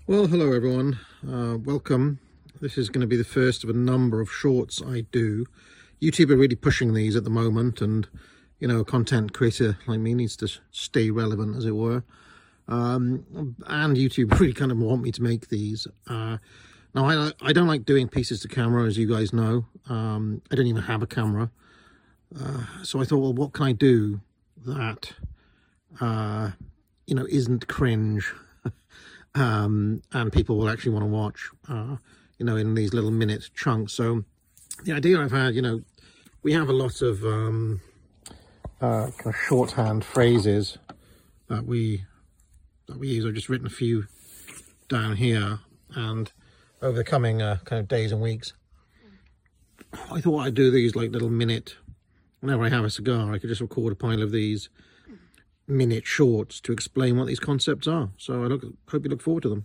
Well, hello everyone. Welcome. This is going to be the first of a number of shorts I do. YouTube are really pushing these at the moment, and you know, a content creator like me needs to stay relevant, as it were. And YouTube really kind of want me to make these. Now, I don't like doing pieces to camera, as you guys know. I don't even have a camera. So I thought, well, what can I do that, you know, isn't cringe? And people will actually want to watch, you know, in these little minute chunks. So the idea I've had, you know, we have a lot of kind of shorthand phrases that we use. I've just written a few down here, and over the coming kind of days and weeks, I thought I'd do these like little minute. Whenever I have a cigar, I could just record a pile of these minute shorts to explain what these concepts are. So hope you look forward to them.